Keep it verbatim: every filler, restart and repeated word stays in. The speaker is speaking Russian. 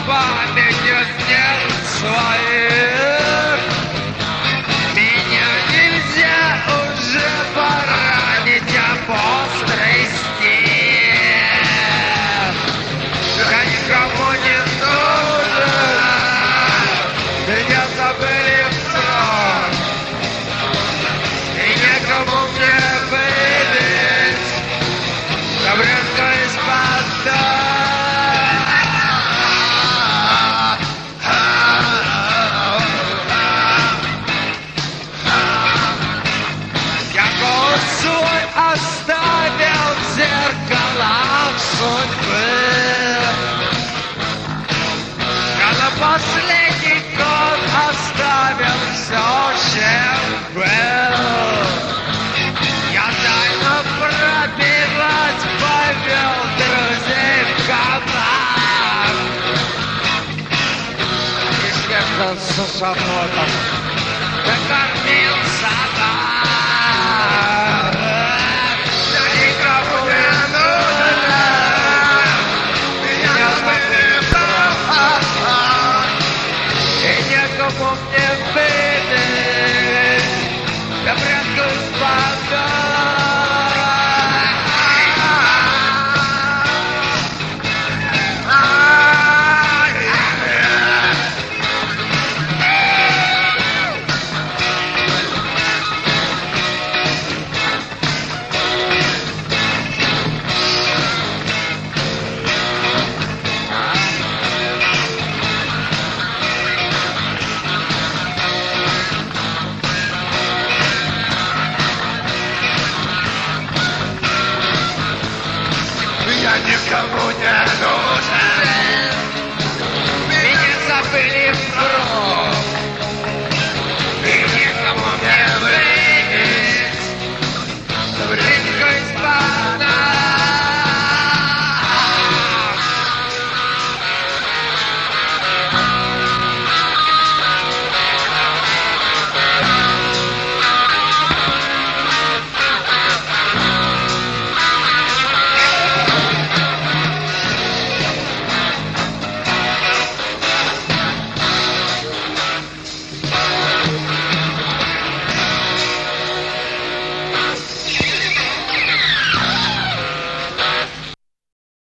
памятью дней своих. Меня нельзя уже поранить опасности. Я никому не нужен, меня забыли все. И некому мне выбить таблетку из-под свой оставил в зеркалах судьбы. Я на последний год оставил все, чем был. Я тайно пробивать повел друзей в кабак. И съехался с охотом, накормил собак. Некому мне быть.